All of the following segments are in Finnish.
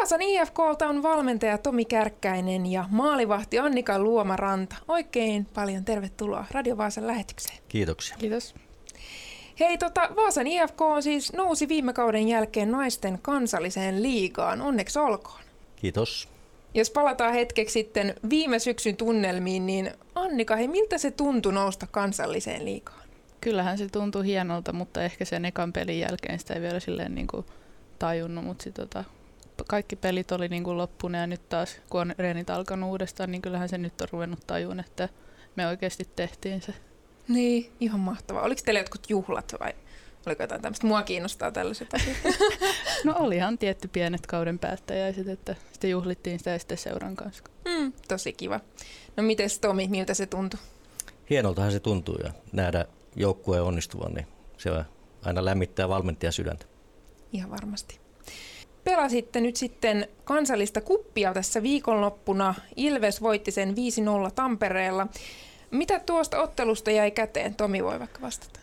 Vaasan IFK:lta on valmentaja Tomi Kärkkäinen ja maalivahti Annika Luoma-Ranta. Oikein paljon tervetuloa Radio Vaasan lähetykseen. Kiitoksia. Kiitos. Hei, Vaasan IFK on siis nousi viime kauden jälkeen naisten kansalliseen liigaan. Onneksi olkoon. Kiitos. Jos palataan hetkeksi sitten viime syksyn tunnelmiin, niin Annika, hei, miltä se tuntui nousta kansalliseen liigaan? Kyllähän se tuntui hienolta, mutta ehkä sen ekan pelin jälkeen sitä ei vielä silleen niin kuin tajunnut, mutta kaikki pelit oli niin kuin loppuneet ja nyt taas kun on reenit alkanut uudestaan, niin kyllähän se nyt on ruvennut tajuun, että me oikeasti tehtiin se. Niin, ihan mahtavaa. Oliko teillä jotkut juhlat vai oliko jotain tämmöistä? Mua kiinnostaa tällaiset asiat. No olihan tietty pienet kauden päättäjäiset, että sitten juhlittiin sitä ja sitten seuran kanssa. Tosi kiva. No mites Tomi, miltä se tuntui? Hienoltahan se tuntuu ja nähdä joukkueen onnistuvan, niin se aina lämmittää valmentajan sydäntä. Ihan varmasti. Pelasitte nyt sitten kansallista kuppia tässä viikonloppuna. Ilves voitti sen 5-0 Tampereella. Mitä tuosta ottelusta jäi käteen? Tomi voi vaikka vastata.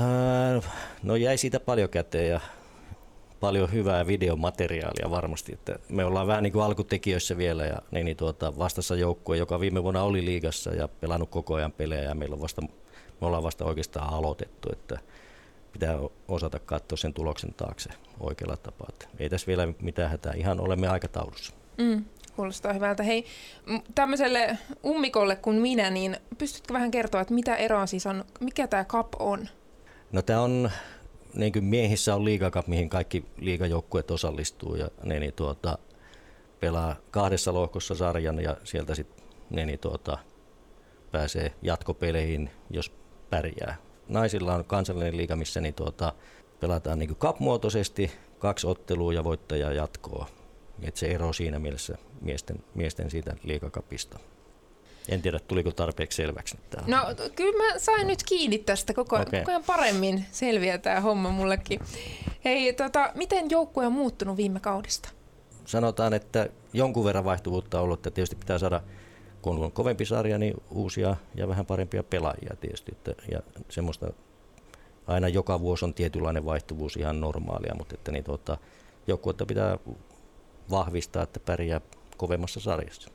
No jäi siitä paljon käteen ja paljon hyvää videomateriaalia varmasti. Että me ollaan vähän niin kuin alkutekijöissä vielä ja vastassa joukkue, joka viime vuonna oli liigassa ja pelannut koko ajan pelejä ja me ollaan vasta oikeastaan aloitettu. Että pitää osata katsoa sen tuloksen taakse oikealla tapaa. Että ei tässä vielä mitään hätää, ihan olemme aikataulussa. Kuulostaa hyvältä. Hei, tämmöiselle ummikolle kuin minä, niin pystytkö vähän kertoa, että mitä eroa siis on, mikä tämä cup on? No tämä on, niin kuin miehissä on Liiga Cup, mihin kaikki liigajoukkueet osallistuu ja ne pelaa 2 lohkossa sarjan ja sieltä sitten pääsee jatkopeleihin, jos pärjää. Naisilla on kansallinen liiga, missä pelataan niin kuin cup-muotoisesti, 2 ottelua ja voittaja jatkoa. Et se ero siinä mielessä miesten siitä liigakapista. En tiedä, tuliko tarpeeksi selväksi. No kyllä mä sain nyt kiinni tästä, koko ajan paremmin selviää tämä homma mullekin. Hei, miten joukkue on muuttunut viime kaudesta? Sanotaan, että jonkun verran vaihtuvuutta on ollut, että tietysti pitää saada, kun on kovempi sarja, niin uusia ja vähän parempia pelaajia tietysti. Ja semmoista aina joka vuosi on tietynlainen vaihtuvuus ihan normaalia, mutta että joukkuetta pitää vahvistaa, että pärjää kovemmassa sarjassa.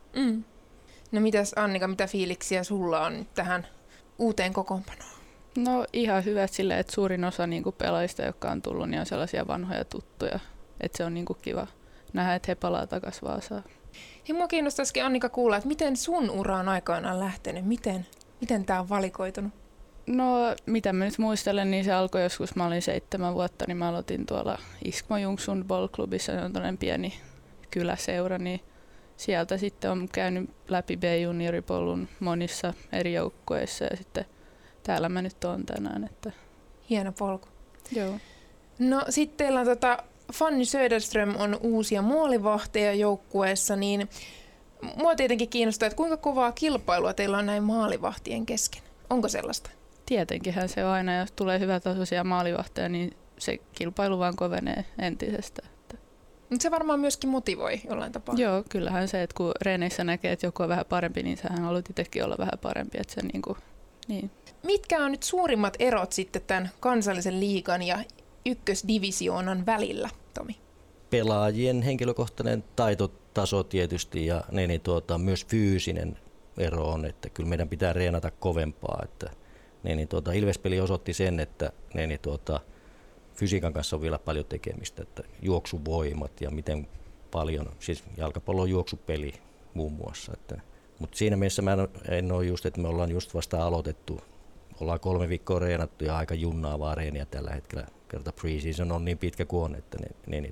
No mitäs Annika, mitä fiiliksiä sulla on nyt tähän uuteen kokoonpanoon? No ihan hyvä silleen, että suurin osa niinku pelaajista, jotka on tullut, niin on sellaisia vanhoja tuttuja. Että se on niinku kiva nähdä, että he palaa takaisin Vaasaan. Hei, mua kiinnostaisikin Annika kuulla, että miten sun ura on aikoinaan lähtenyt? Miten tämä on valikoitunut? No mitä mä nyt muistelen, niin se alkoi joskus, mä olin 7 vuotta, niin mä aloitin tuolla Iskmo Jungsund Bollklubissa, se on tällainen pieni kyläseura, niin sieltä sitten on käynyt läpi B-junioripolun monissa eri joukkueissa ja sitten täällä mä nyt oon tänään. Että... Hieno polku. Joo. No sitten teillä on Fanny Söderström on uusia maalivahteja joukkueessa, niin mua tietenkin kiinnostaa, että kuinka kovaa kilpailua teillä on näin maalivahtien kesken. Onko sellaista? Tietenkinhän se on aina, jos tulee hyvätasoisia maalivahteja, niin se kilpailu vaan kovenee entisestä. Mutta se varmaan myöskin motivoi jollain tapaa. Joo, kyllähän se, että kun reeneissä näkee, että joku on vähän parempi, niin sähän haluat itsekin olla vähän parempi. Että se niin. Mitkä on nyt suurimmat erot sitten tämän kansallisen liigan ja ykkösdivisioonan välillä, Tomi? Pelaajien henkilökohtainen taitotaso tietysti ja myös fyysinen ero on, että kyllä meidän pitää reenata kovempaa. Että Ilves-peli osoitti sen, että fysiikan kanssa on vielä paljon tekemistä, että juoksuvoimat ja miten paljon, siis jalkapallo on juoksupeli muun muassa. Mutta siinä mielessä mä en ole just, että me ollaan just vasta aloitettu, ollaan 3 viikkoa reenattu ja aika junnaavaa reeniä tällä hetkellä, kerta pre-season on niin pitkä kuin on, että niin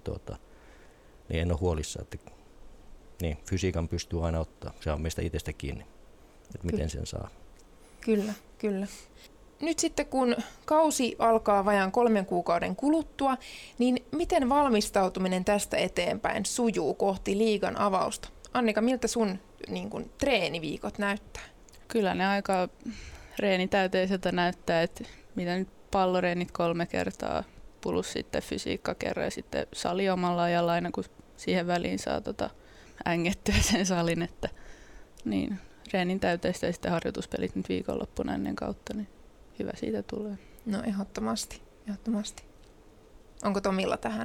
en ole huolissa, että niin, fysiikan pystyy aina ottaa, se on meistä itsestä kiinni, että miten sen saa. Kyllä. Nyt sitten kun kausi alkaa vajaan 3 kuukauden kuluttua, niin miten valmistautuminen tästä eteenpäin sujuu kohti liigan avausta? Annika, miltä sun treeniviikot näyttää? Kyllä ne aika reenitäyteiseltä näyttää, että mitä nyt palloreenit 3 kertaa plus sitten fysiikka kerran ja sitten sali omalla ajalla aina kun siihen väliin saa ängettyä sen salin, että niin reenin täyteistä ja sitten harjoituspelit nyt viikonloppuna ennen kautta, niin hyvä siitä tulee. No ehdottomasti. Onko Tomilla tähän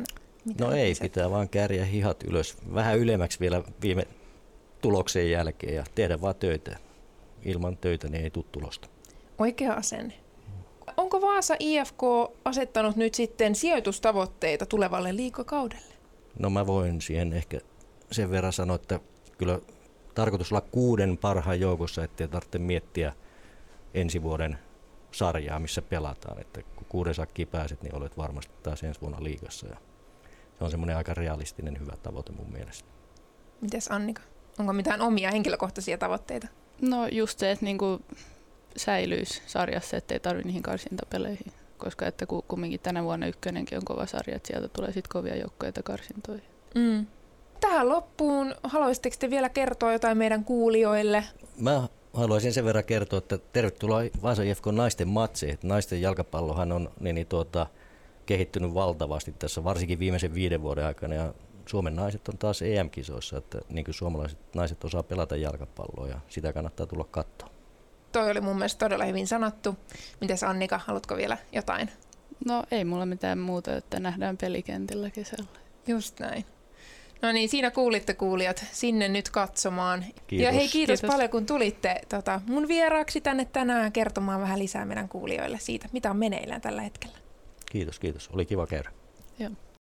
Mitä No ei, pitää vaan kääriä hihat ylös. Vähän ylemmäksi vielä viime tuloksen jälkeen ja tehdä vaan töitä. Ilman töitä niin ei tule tulosta. Oikea asenne. Onko Vaasa IFK asettanut nyt sitten sijoitustavoitteita tulevalle liigakaudelle? No mä voin siihen ehkä sen verran sanoa, että kyllä tarkoitus olla 6 parhaan joukossa, ettei tarvitse miettiä ensi vuoden sarjaa, missä pelataan. Että kun 6 sakkiin pääset, niin olet varmasti taas ensi vuonna liigassa. Ja se on semmoinen aika realistinen hyvä tavoite mun mielestä. Mites Annika? Onko mitään omia henkilökohtaisia tavoitteita? No just se, että niinku säilyisi sarjassa, ettei tarvitse niihin karsintapeleihin. Koska että kumminkin tänä vuonna ykkönenkin on kova sarja, että sieltä tulee sitten kovia joukkoja karsintoihin. Tähän loppuun, haluaisitteko te vielä kertoa jotain meidän kuulijoille? Mä haluaisin sen verran kertoa, että tervetuloa Vaasa IFK naisten matseihin. Naisten jalkapallohan on kehittynyt valtavasti tässä, varsinkin viimeisen 5 vuoden aikana. Ja Suomen naiset on taas EM-kisoissa, että niin kuin suomalaiset naiset osaa pelata jalkapalloa ja sitä kannattaa tulla katsoa. Toi oli mun mielestä todella hyvin sanottu. Mites Annika, haluatko vielä jotain? No ei mulla mitään muuta, että nähdään pelikentillä kesällä. Just näin. No niin, siinä kuulitte kuulijat, sinne nyt katsomaan. Kiitos. Ja hei, kiitos paljon kun tulitte mun vieraaksi tänne tänään kertomaan vähän lisää meidän kuulijoille siitä, mitä on meneillään tällä hetkellä. Kiitos. Oli kiva käydä. Joo.